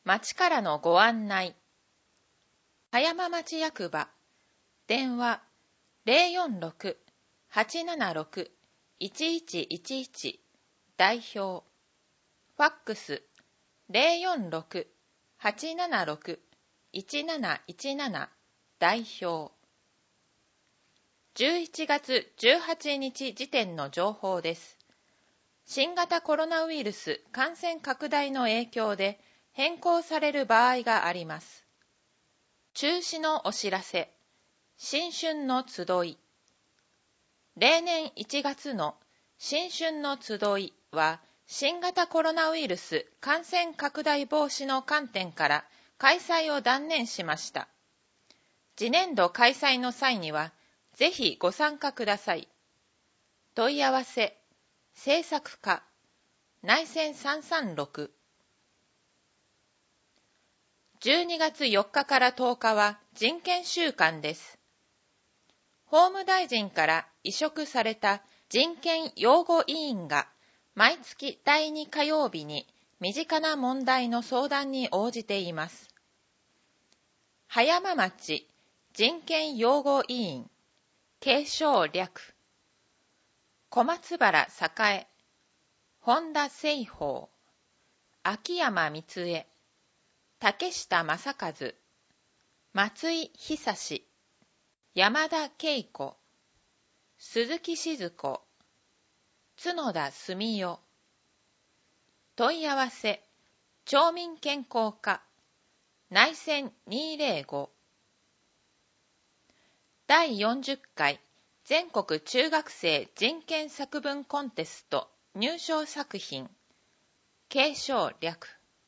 町からのご案内。葉山町役場、電話046-876-1111、代表。ファックス046-876-1717、代表。11月18日時点の情報です。新型コロナウイルス感染拡大の影響で変更される場合があります。中止のお知らせ。新春の集い。例年1月の新春の集いは新型コロナウイルス感染拡大防止の観点から開催を断念しました。次年度開催の際にはぜひご参加ください。問い合わせ、制作課、内線336。12月4日から10日は人権週間です。法務大臣から委嘱された人権擁護委員が毎月第2火曜日に身近な問題の相談に応じています。葉山町人権擁護委員、継承略。小松原栄、本田清宝、秋山光恵、竹下正和、松井久志、山田恵子、鈴木静子、角田澄代。問い合わせ、町民健康課、内線205。第40回全国中学生人権作文コンテスト入賞作品、継承略。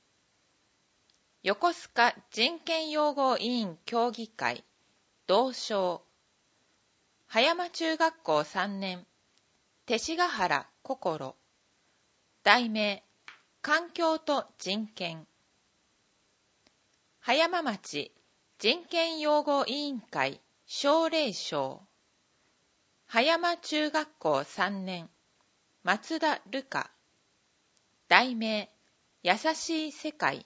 横須賀人権擁護委員協議会、同賞。葉山中学校3年、勅使河原心。題名、環境と人権。葉山町人権擁護委員会奨励賞。葉山中学校3年、松田瑠香。題名、優しい世界。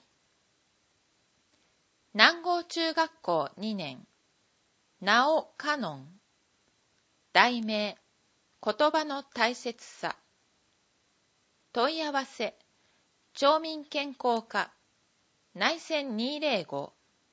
南郷中学校2年、直尾香音。題名、言葉の大切さ。問い合わせ、町民健康課、内線205。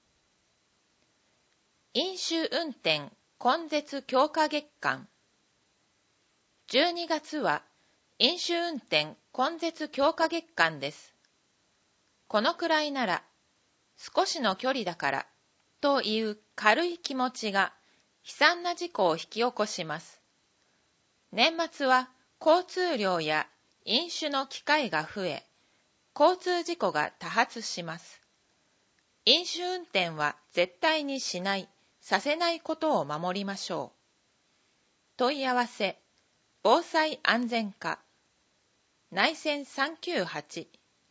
飲酒運転根絶強化月間。12月は飲酒運転根絶強化月間です。このくらいなら少しの距離だからという軽い気持ちが悲惨な事故を引き起こします。年末は交通量や飲酒の機会が増え、交通事故が多発します。飲酒運転は絶対にしない、させないことを守りましょう。問い合わせ、防災安全課、内線398。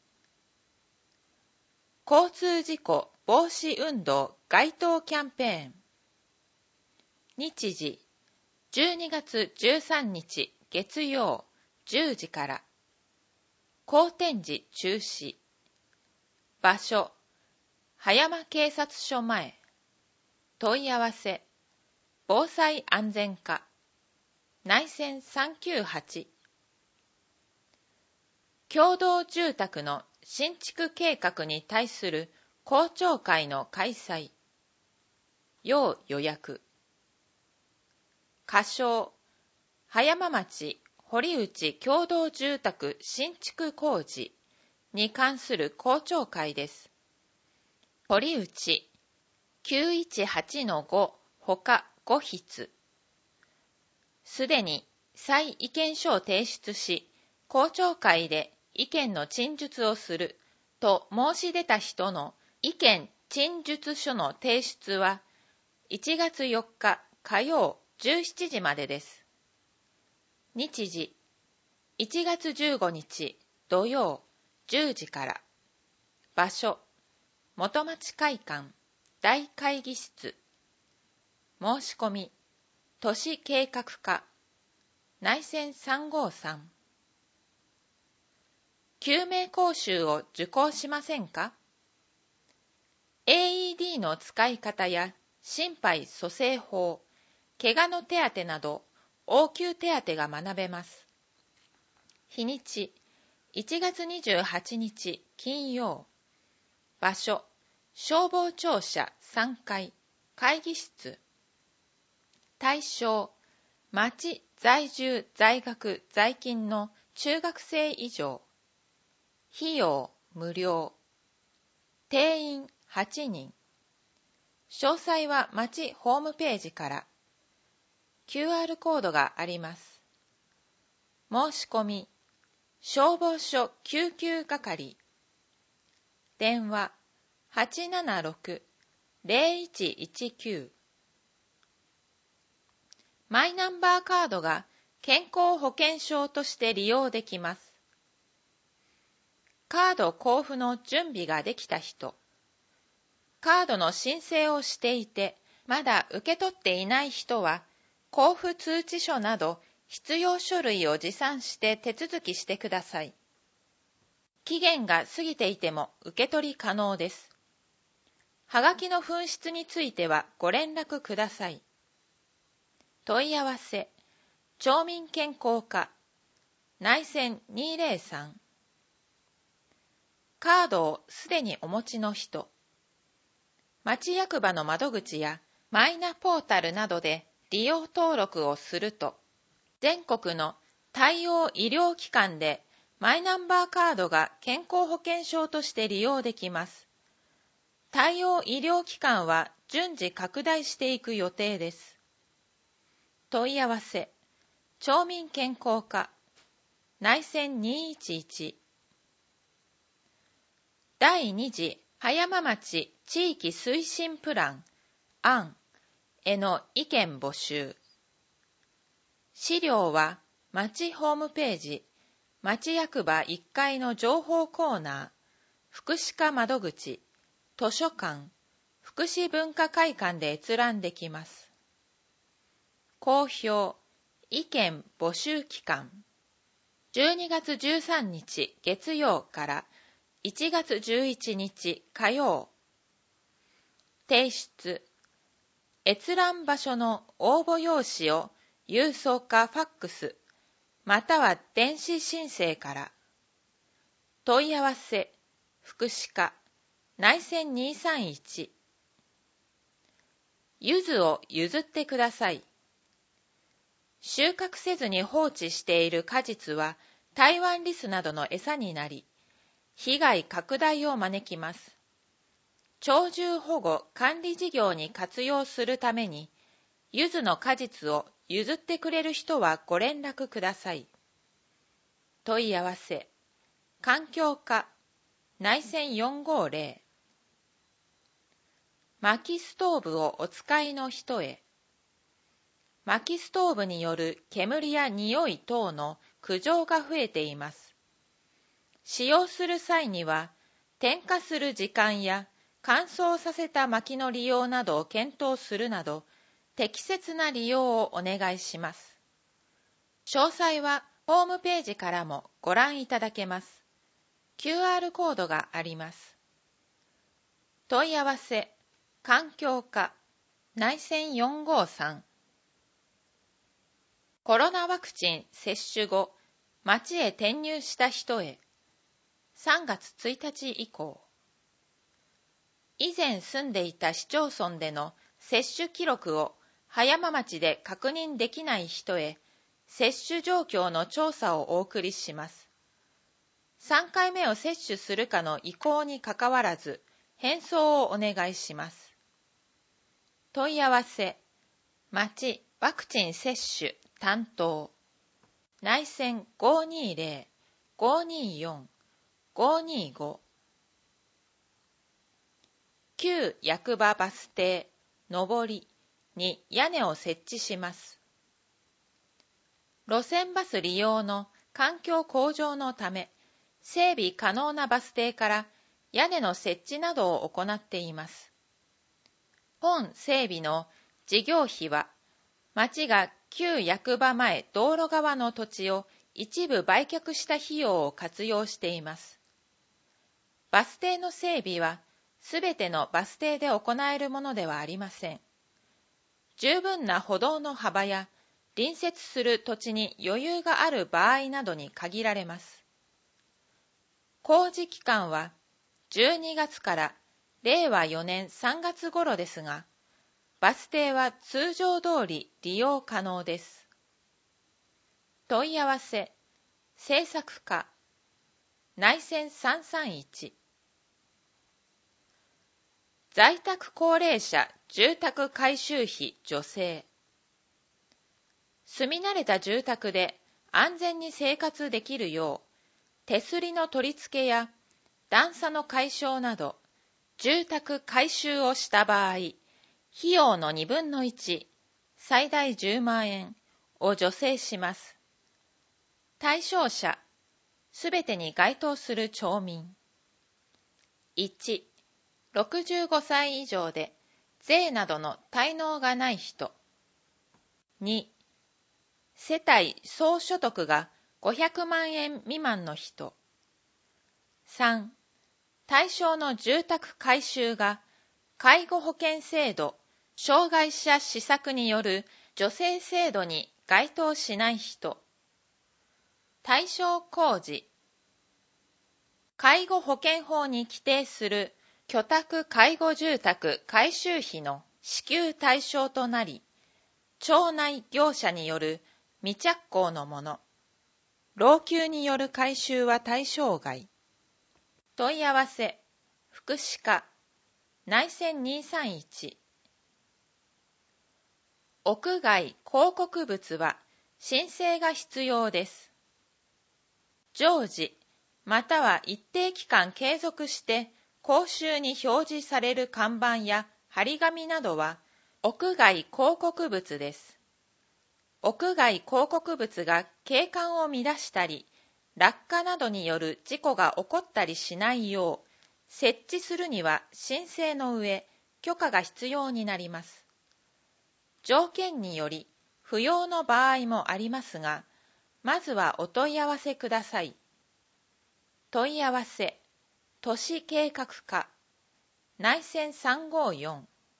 交通事故防止運動街頭キャンペーン。日時、12月13日月曜10時から。好天時中止。場所、葉山警察署前。問い合わせ、防災安全課。内線398。共同住宅の新築計画に対する公聴会の開催。要予約。仮称、葉山町堀内共同住宅新築工事に関する公聴会です。堀内 918-5 ほか5筆。すでに再意見書を提出し、公聴会で意見の陳述をすると申し出た人の意見陳述書の提出は1月4日火曜17時までです。日時、1月15日土曜10時から。場所、元町会館大会議室。申し込み、都市計画課、内線353。救命講習を受講しませんか？ AED の使い方や心肺蘇生法、怪我の手当など応急手当が学べます。日にち1月28日金曜。場所消防庁舎3階会議室。対象町在住在学在勤の中学生以上。費用無料。定員8人。詳細は町ホームページから。QR コードがあります。申し込み消防署救急係。電話 876-0119。マイナンバーカードが健康保険証として利用できます。カード交付の準備ができた人、カードの申請をしていてまだ受け取っていない人は、交付通知書など必要書類を持参して手続きしてください。期限が過ぎていても受け取り可能です。はがきの紛失についてはご連絡ください。問い合わせ町民健康課内線203。カードをすでにお持ちの人、町役場の窓口やマイナポータルなどで利用登録をすると、全国の対応医療機関でマイナンバーカードが健康保険証として利用できます。対応医療機関は順次拡大していく予定です。問い合わせ町民健康課内線211。第2次葉山町地域推進プラン案への意見募集。資料は町ホームページ、町役場1階の情報コーナー、福祉課窓口、図書館、福祉文化会館で閲覧できます。公表、意見募集期間。12月13日月曜から1月11日火曜。提出。閲覧場所の応募用紙を郵送かファックス、または電子申請から。問い合わせ、福祉課、内線231。柚子を譲ってください。収穫せずに放置している果実はタイワンリスなどの餌になり、被害拡大を招きます。鳥獣保護管理事業に活用するために、柚子の果実を譲ってくれる人はご連絡ください。問い合わせ、環境課、内線450。薪ストーブをお使いの人へ。薪ストーブによる煙や匂い等の苦情が増えています。使用する際には、点火する時間や乾燥させた薪の利用などを検討するなど、適切な利用をお願いします。詳細はホームページからもご覧いただけます。QR コードがあります。問い合わせ、環境課、内線453。コロナワクチン接種後、町へ転入した人へ。3月1日以降。以前住んでいた市町村での接種記録を葉山町で確認できない人へ、接種状況の調査をお送りします。3回目を接種するかの意向にかかわらず、返送をお願いします。問い合わせ、町ワクチン接種担当、内線520-524-525。旧役場バス停上りに屋根を設置します。路線バス利用の環境向上のため、整備可能なバス停から屋根の設置などを行っています。本整備の事業費は、町が旧役場前道路側の土地を一部売却した費用を活用しています。バス停の整備は、 すべてのバス停で行えるものではありません。十分な歩道の幅や隣接する土地に余裕がある場合などに限られます。工事期間は12月から令和4年3月頃ですが、バス停は通常通り利用可能です。問い合わせ、制作課、内線331。在宅高齢者住宅改修費助成。住み慣れた住宅で安全に生活できるよう、手すりの取り付けや段差の解消など、住宅改修をした場合、費用の2分の1、最大10万円を助成します。対象者、すべてに該当する町民。1、65歳以上で税などの滞納がない人。2、世帯総所得が500万円未満の人。3、対象の住宅改修が介護保険制度、障害者施策による助成制度に該当しない人。対象工事。介護保険法に規定する居宅介護住宅改修費の支給対象となり、町内業者による未着工のもの、老朽による改修は対象外。問い合わせ、福祉課、内線231。屋外広告物は申請が必要です。常時、または一定期間継続して公衆に表示される看板や張り紙などは屋外広告物です。屋外広告物が景観を乱したり、落下などによる事故が起こったりしないよう、設置するには申請の上、許可が必要になります。条件により不要の場合もありますが、まずはお問い合わせください。問い合わせ、都市計画課、内線354。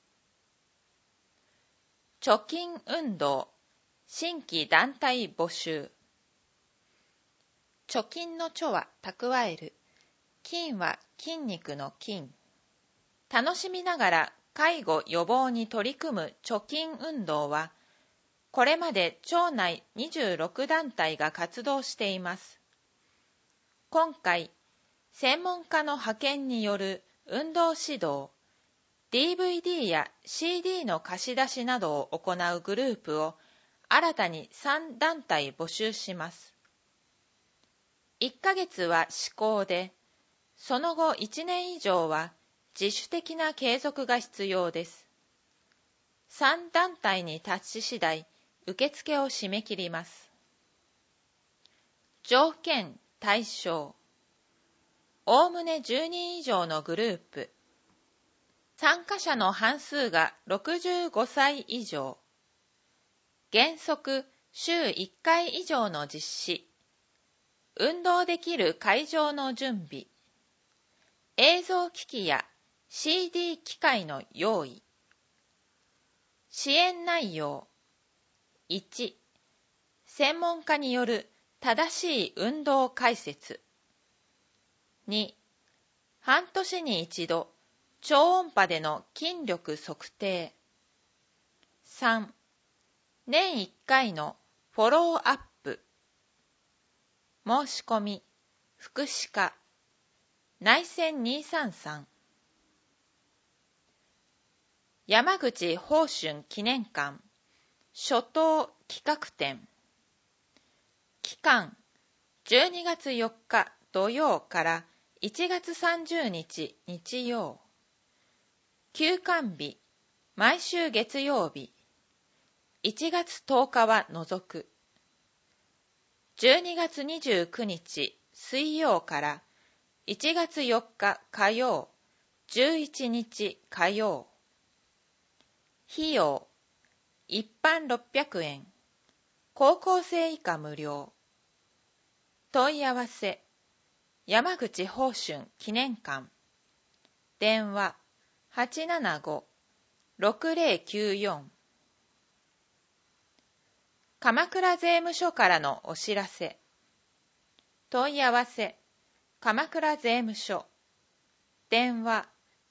貯金運動、新規団体募集。貯金の貯は蓄える、筋は筋肉の筋。楽しみながら介護予防に取り組む貯金運動は、これまで町内26団体が活動しています。今回、専門家の派遣による運動指導、DVD や CD の貸し出しなどを行うグループを新たに3団体募集します。1ヶ月は試行で、その後1年以上は自主的な継続が必要です。3団体に達し次第、受付を締め切ります。条件・対象。おおむね10人以上のグループ。参加者の半数が65歳以上。原則週1回以上の実施。運動できる会場の準備。映像機器や CD 機械の用意。支援内容。1、専門家による正しい運動解説。2、半年に一度、超音波での筋力測定。3、年1回のフォローアップ。申し込み、福祉課、内線233。山口芳春記念館、初冬企画展。期間、12月4日土曜から1月30日日曜。休館日、毎週月曜日。1月10日は除く。12月29日水曜から1月4日火曜、11日火曜。費用、一般600円、高校生以下無料。問い合わせ、山口芳春記念館。 電話 875-6094。鎌倉税務署からのお知らせ。問い合わせ鎌倉税務署。電話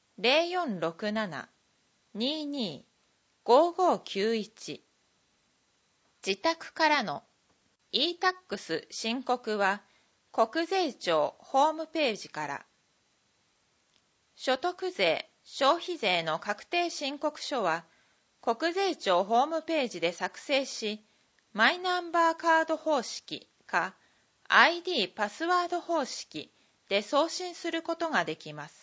0467-22-5591。自宅からの e-tax 申告は国税庁ホームページから。所得税、消費税の確定申告書は国税庁ホームページで作成し、マイナンバーカード方式か ID パスワード方式で送信することができます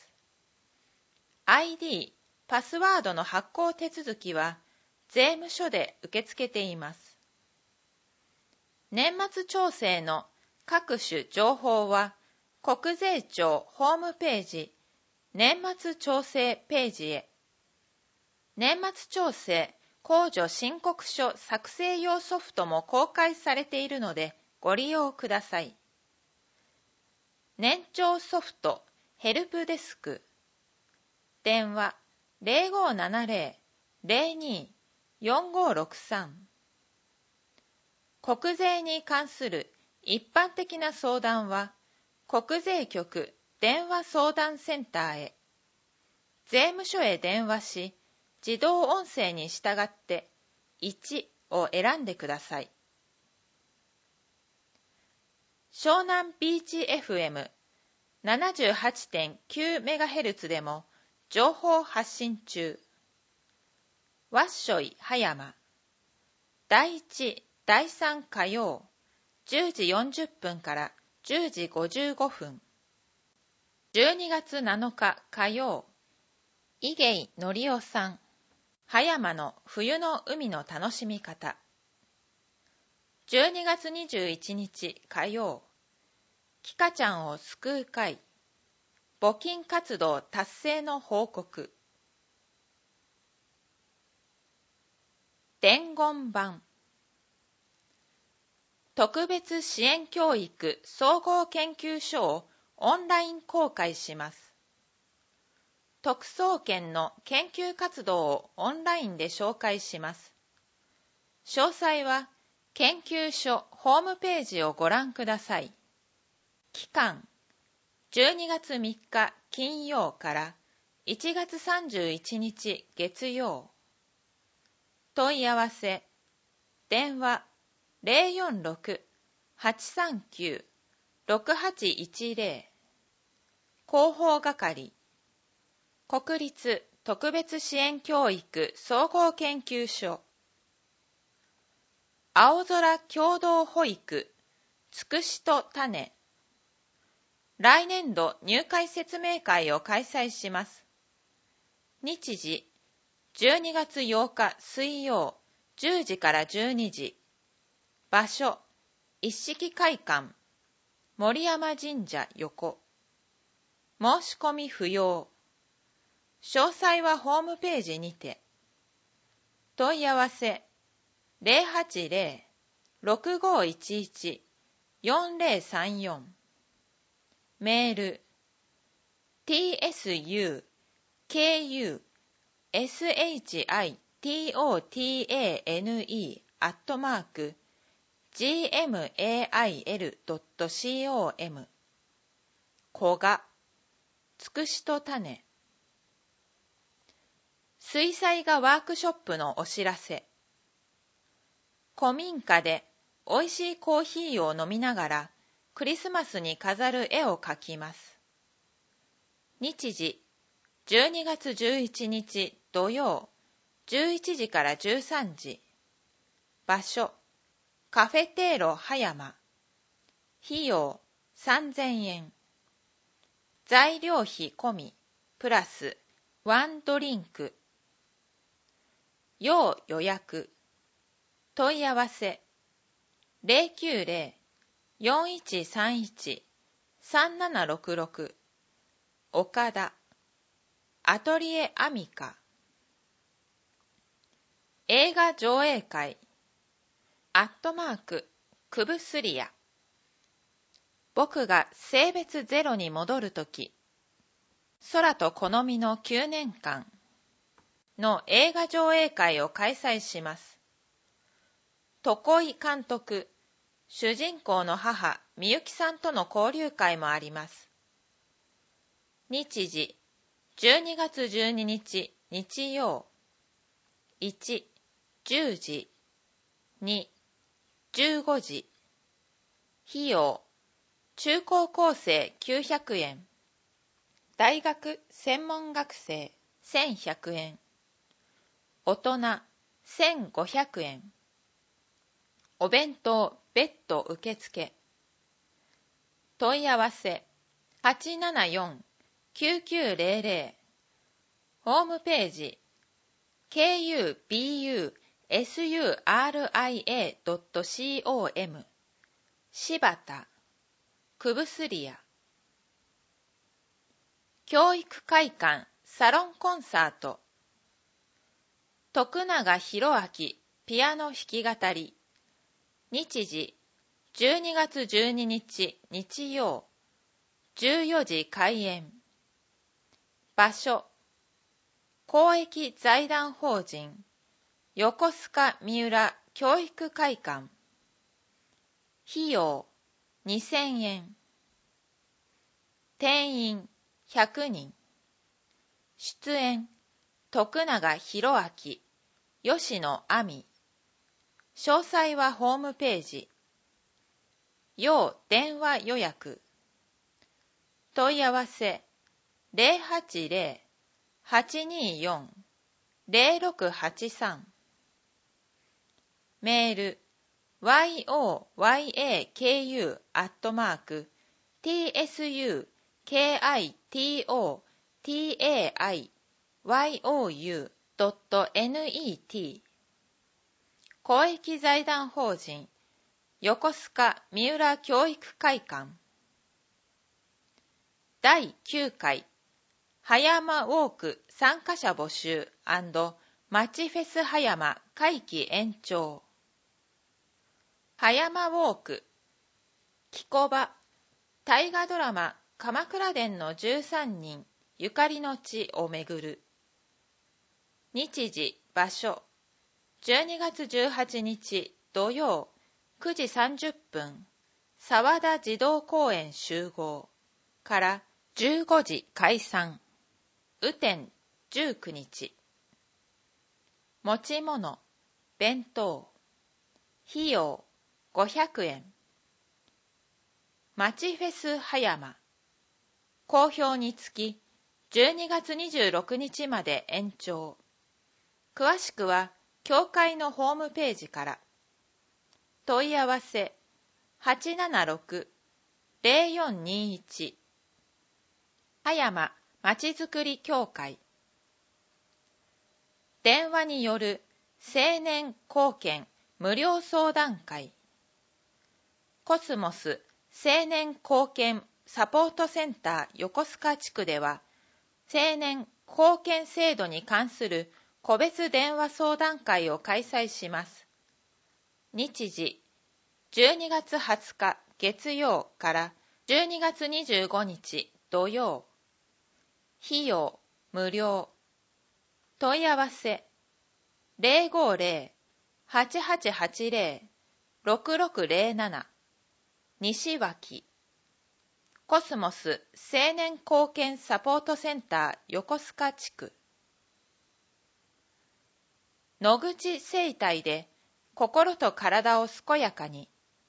。ID パスワードの発行手続きは税務署で受け付けています。年末調整の各種情報は国税庁ホームページ年末調整ページへ。年末調整控除申告書作成用ソフトも公開されているのでご利用ください。年長ソフトヘルプデスク。電話 0570-02-4563。国税に関する一般的な相談は国税局電話相談センターへ。税務署へ電話し、自動音声に従って1を選んでください。湘南ビーチ FM78.9MHz でも情報発信中。わっしょい葉山。第1、第3火曜、10時40分から10時55分。12月7日火曜、伊芸のりおさん。葉山の冬の海の楽しみ方。12月21日火曜、きかちゃんを救う会。募金活動達成の報告。伝言版。特別支援教育総合研究所をオンライン公開します。特捜研の研究活動をオンラインで紹介します。詳細は研究所ホームページをご覧ください。期間12月3日金曜から1月31日月曜。問い合わせ電話 046-839-6810。広報係国立特別支援教育総合研究所。青空共同保育つくしと種。来年度入会説明会を開催します。日時12月8日水曜10時から12時。場所一式会館森山神社横。申し込み不要。詳細はホームページにて。問い合わせ 080-6511-4034。メール tsukushitane@gmail.com。 古賀つくしと種。水彩画ワークショップのお知らせ。古民家でおいしいコーヒーを飲みながらクリスマスに飾る絵を描きます。日時12月11日土曜11時から13時。場所カフェテーロ葉山。費用3000円。材料費込みプラスワンドリンク。要予約。問い合わせ 090-4131-3766。岡田アトリエアミカ。映画上映会クブスリア。僕が性別ゼロに戻るとき。 空と好みの9年間の映画上映会を開催します。床井監督、主人公の母、みゆきさんとの交流会もあります。日時、12月12日、日曜。1、10時。2、15時。費用、中高校生900円。大学専門学生1100円。大人1500円。お弁当別途受付。問い合わせ 874-9900。 ホームページ kubusura.com 柴田くぶすりや。教育会館サロンコンサート。徳永博明ピアノ弾き語り。日時12月12日日曜。14時開演。場所、公益財団法人横須賀三浦教育会館。費用2000円。定員100人。出演徳永博明、吉野亜美。詳細はホームページ。要電話予約。問い合わせ 080-824-0683。メール yoyaku@tsukiyoou.net。 公益財団法人横須賀三浦教育会館。第9回葉山ウォーク参加者募集&マッチフェス葉山会期延長。葉山ウォーク、木古場、大河ドラマ鎌倉殿の13人ゆかりの地をめぐる。日時、場所、12月18日土曜9時30分、沢田児童公園集合から15時解散。雨天19日。持ち物、弁当。費用500円。まちフェス葉山。好評につき12月26日まで延長。詳しくは協会のホームページから。問い合わせ 876-0421。 葉山まちづくり協会。電話による青年貢献無料相談会。コスモス青年貢献サポートセンター横須賀地区では、青年貢献制度に関する個別電話相談会を開催します。日時、12月20日月曜から12月25日土曜。費用無料。問い合わせ 050-8880-6607。 西脇。コスモス青年貢献サポートセンター横須賀地区。野口生態で心と体を健やかに。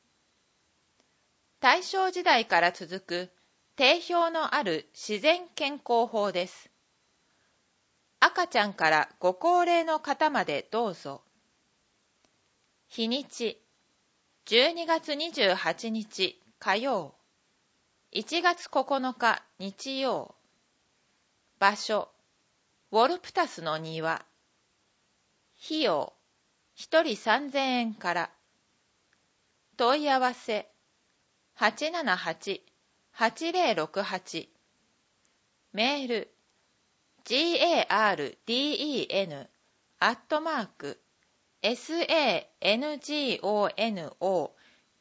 大正時代から続く定評のある自然健康法です。赤ちゃんからご高齢の方までどうぞ。日にち、12月28日火曜、1月9日日曜。場所、ウォルプタスの庭。費用、1人3000円から。問い合わせ、878-8068。メー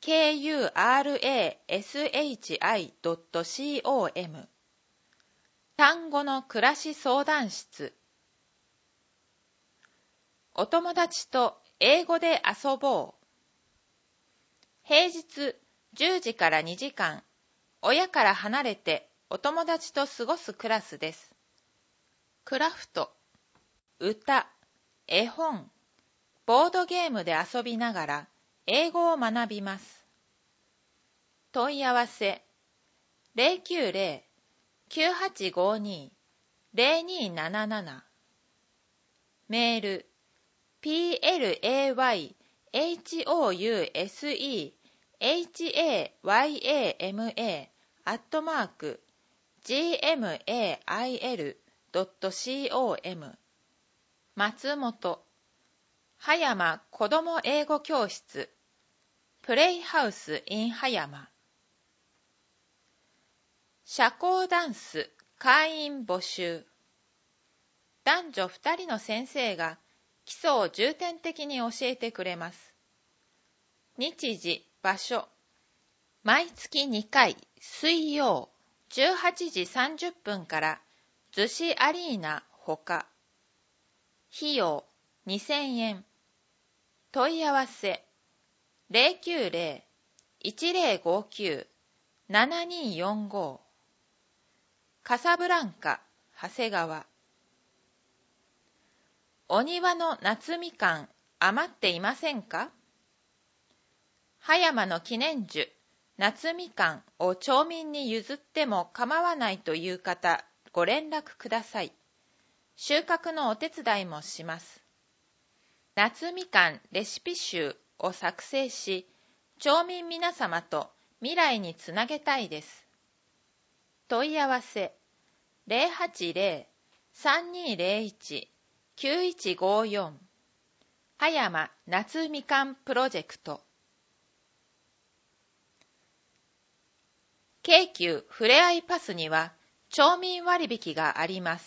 ル、garden@sangonokurshi.com。 単語の暮らし相談室。お友達と英語で遊ぼう。平日10時から2時間、親から離れてお友達と過ごすクラスです。クラフト、歌、絵本、ボードゲームで遊びながら英語を学びます。問い合わせ、090-9852-0277。メール、playhouseyama@gmail.com。 松本、葉山子ども英語教室、プレイハウス in 葉山。社交ダンス会員募集。男女2人の先生が基礎を重点的に教えてくれます。日時、場所、毎月2回水曜18時30分から逗子アリーナほか。費用2000円。問い合わせ 090-1059-7245。カサブランカ、長谷川。お庭の夏みかん余っていませんか？葉山の記念樹、夏みかんを町民に譲っても構わないという方、ご連絡ください。収穫のお手伝いもします。夏みかんレシピ集を作成し、町民皆様と未来につなげたいです。問い合わせ、080-3201-9154。葉山夏みかんプロジェクト。京急ふれあいパスには町民割引があります。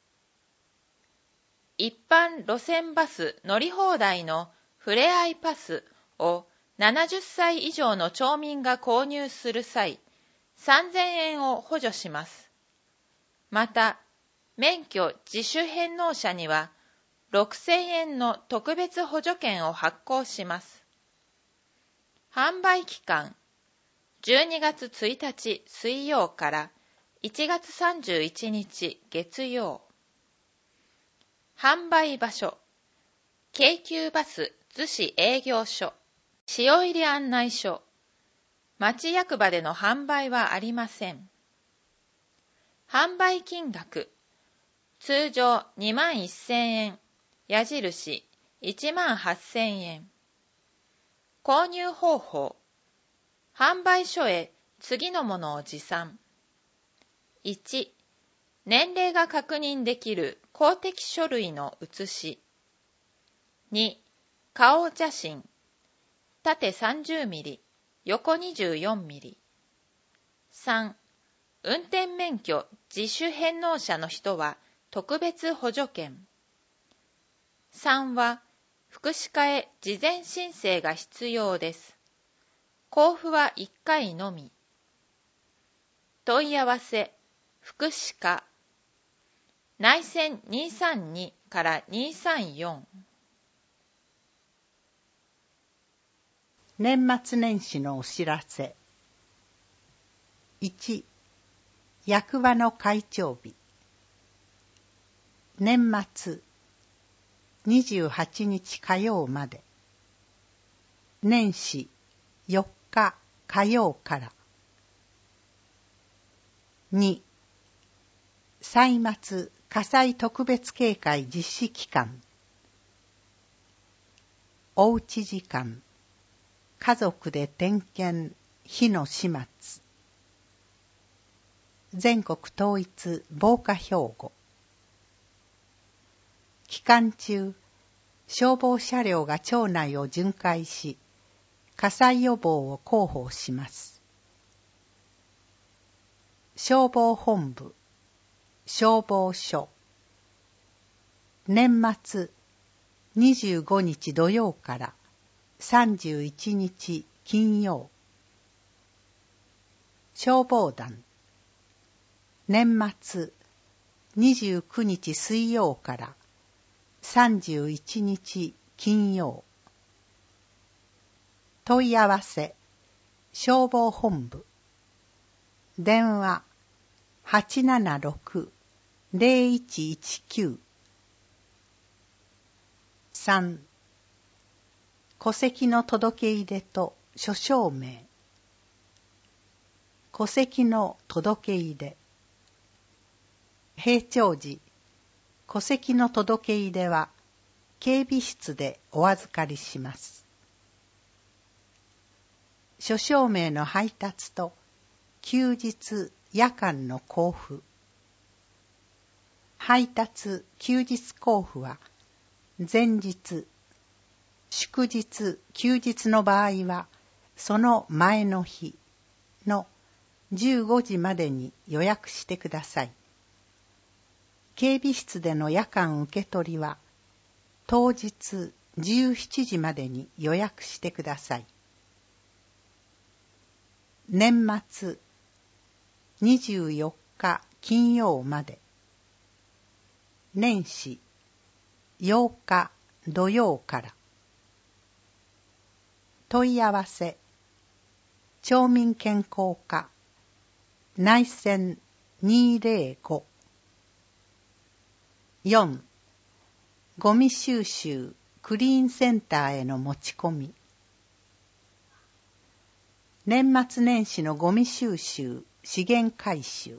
一般路線バス乗り放題のふれあいパスを70歳以上の町民が購入する際、3000円を補助します。また、免許自主返納者には6000円の特別補助券を発行します。販売期間、12月1日水曜から1月31日月曜。販売場所、京急バス逗子営業所、塩入り案内所。町役場での販売はありません。販売金額、通常21,000円、矢印18,000円。購入方法、販売所へ次のものを持参。1、年齢が確認できる公的書類の写し。2、顔写真。縦30ミリ、横24ミリ。3、運転免許自主返納者の人は特別補助券。3は、福祉課へ事前申請が必要です。交付は1回のみ。問い合わせ、福祉課。内線232から234。 年末年始のお知らせ。1、役場の会長日。年末28日火曜まで。年始4日火曜から。2、歳末火災特別警戒実施期間。おうち時間、家族で点検、火の始末。全国統一防火標語。期間中、消防車両が町内を巡回し、火災予防を広報します。消防本部、消防署。年末25日土曜から31日金曜。消防団。年末 29日水曜から31日金曜。問い合わせ消防本部電話 876-0119 3. 戸籍の届け出と諸証明。戸籍の届け出。平長寺、戸籍の届け出は警備室でお預かりします。諸証明の配達と休日夜間の交付。配達休日交付は前日、祝日休日の場合はその前の日の15時までに予約してください。警備室での夜間受け取りは当日17時までに予約してください。年末24日金曜まで。年始8日土曜から。問い合わせ町民健康課内線205。4. ゴミ収集クリーンセンターへの持ち込み。年末年始のゴミ収集資源回収。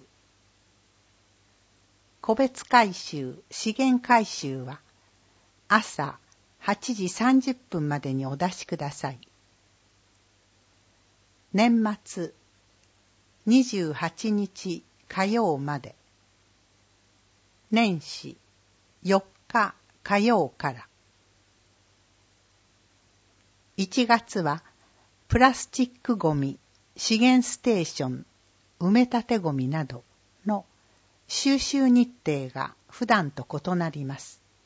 個別回収資源回収は朝8時30分までにお出しください。年末28日火曜まで。年始4日火曜から。1月はプラスチックゴミ、資源ステーション、埋め立てゴミなどの収集日程が普段と異なります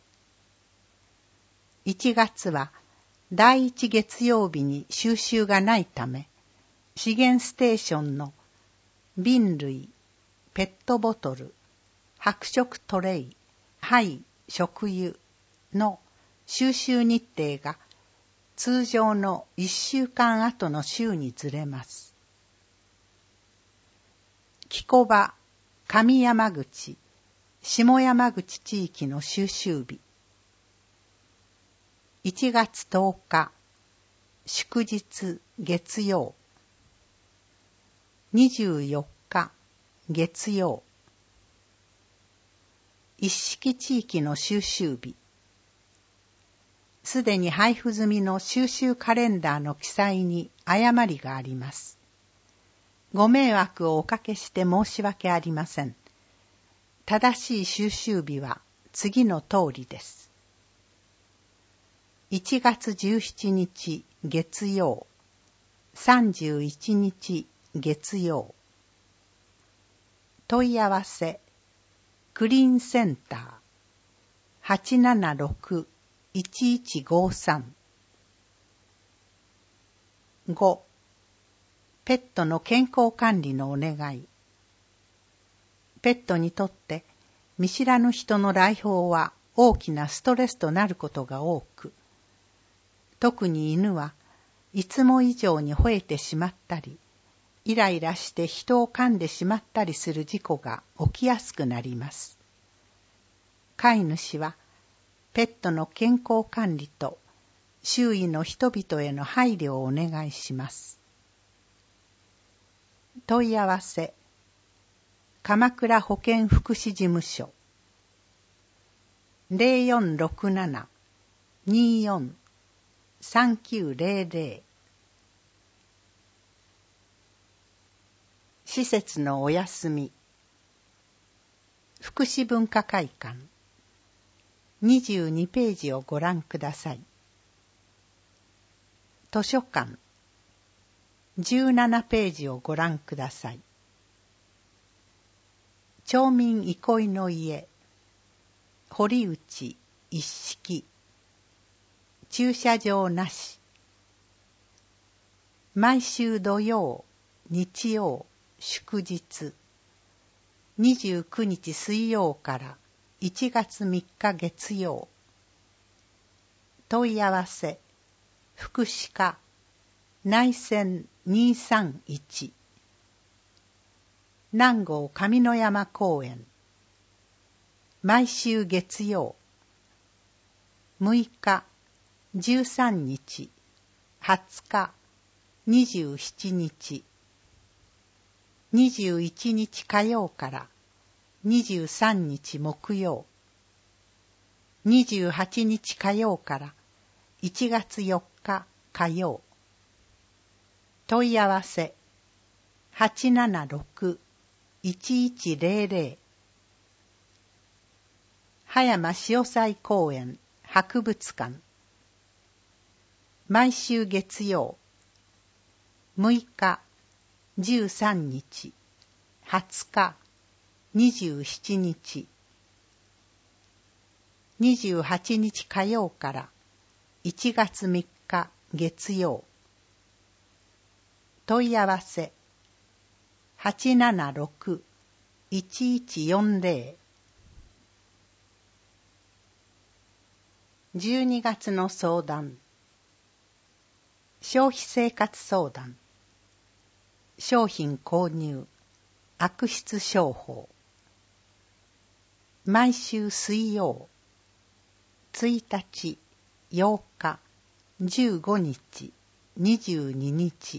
。1月は第1月曜日に収集がないため、資源ステーションの瓶類、ペットボトル、白色トレイ、廃食油の収集日程が通常の1週間後の週にずれます。木古場、上山口、下山口地域の収集日。1月10日、祝日月曜。24日、月曜。一式地域の収集日。すでに配布済みの収集カレンダーの記載に誤りがあります。ご迷惑をおかけして申し訳ありません。正しい収集日は次の通りです。1月17日月曜、31日月曜。問い合わせクリーンセンター 876-1153。5. ペットの健康管理のお願い。ペットにとって見知らぬ人の来訪は大きなストレスとなることが多く、特に犬はいつも以上に吠えてしまったり、イライラして人を噛んでしまったりする事故が起きやすくなります。飼い主はペットの健康管理と周囲の人々への配慮をお願いします。問い合わせ鎌倉保健福祉事務所 0467-24-3900。施設のお休み。福祉文化会館22ページをご覧ください。図書館17ページをご覧ください。町民憩いの家堀内一式。駐車場なし。毎週土曜、日曜、祝日。 29日水曜から1月3日月曜。問い合わせ福祉課内線231南郷上野山公園。毎週月曜。6日、13日、20日、27日。21日火曜から23日木曜。28日火曜から1月4日火曜。問い合わせ876-1100。葉山潮祭公園博物館。毎週月曜。6日、13日、20日、27日。28日火曜から1月3日月曜。問い合わせ876-1140。12月の相談。消費生活相談。商品購入、悪質商法。毎週水曜。1日、8日、15日、22日。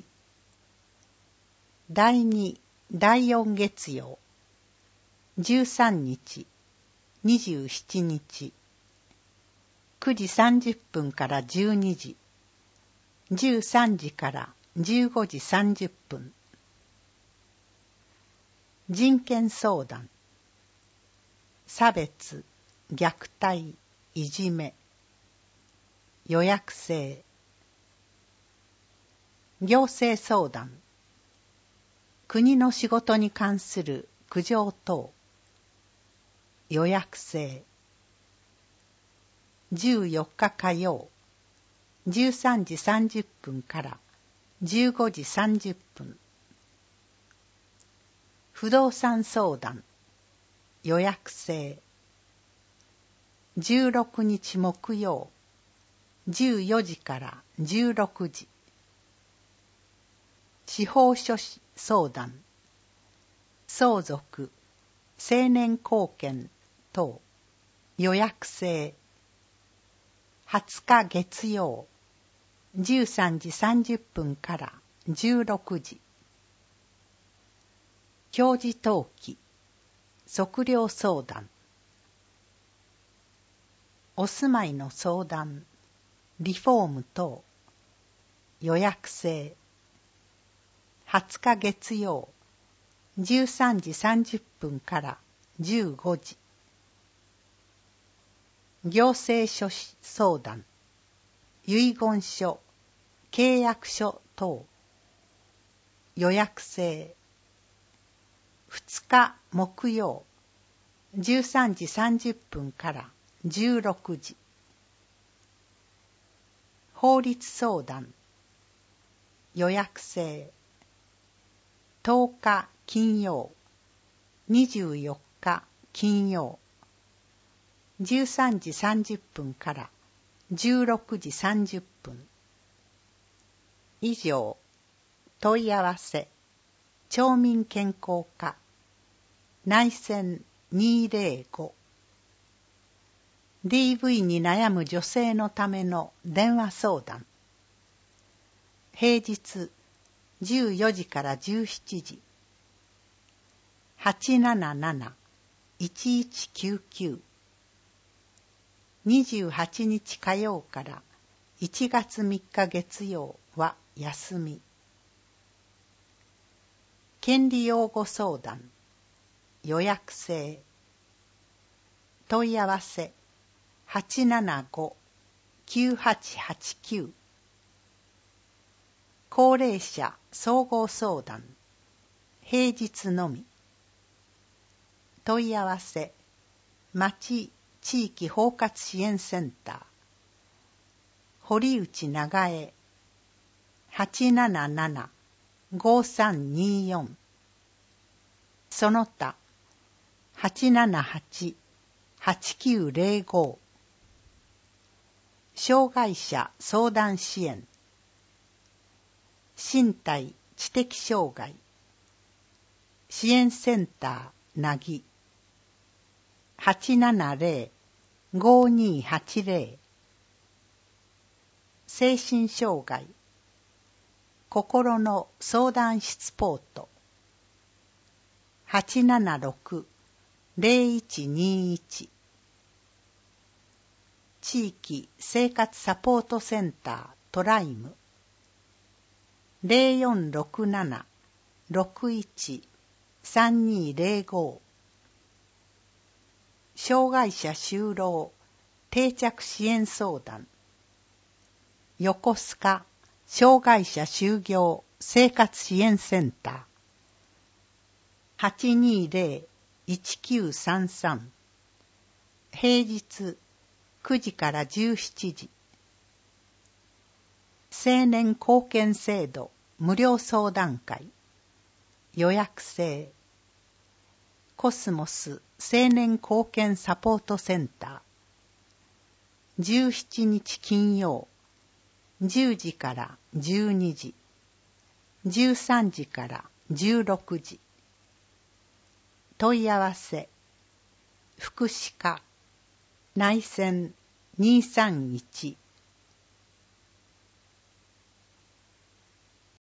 第2、第4月曜。13日、27日。9時30分から12時。13時から15時30分。人権相談。差別、虐待、いじめ。予約制。行政相談。国の仕事に関する苦情等。予約制。14日火曜。13時30分から15時30分。不動産相談。予約制。16日木曜。14時から16時。司法書士相談。相続、成年後見等。予約制。20日月曜。13時30分から16時。教授登記、測量相談。お住まいの相談、リフォーム等。予約制。20日月曜。13時30分から15時。行政書士相談。遺言書、契約書等。予約制。2日木曜。13時30分から16時。法律相談。予約制。10日金曜。24日金曜。13時30分から16時30分。以上。問い合わせ。町民健康課。内線205。DV に悩む女性のための電話相談。平日14時から17時。877-1199。28日火曜から1月3日月曜は休み。権利擁護相談。予約制。問い合わせ875-9889。高齢者総合相談。平日のみ。問い合わせ町地域包括支援センター。堀内長江。877-5324。その他 878-8905 障害者相談支援身体知的障害支援センターなぎ 870-5280 精神障害心の相談室ポート 876-0121 地域生活サポートセンタートライム 0467-61-3205 障害者就労定着支援相談横須賀障害者就業生活支援センター 820-1933 平日9時から17時青年貢献制度無料相談会予約制コスモス青年貢献サポートセンター17日金曜10時から12時13時から16時問い合わせ福祉課内線231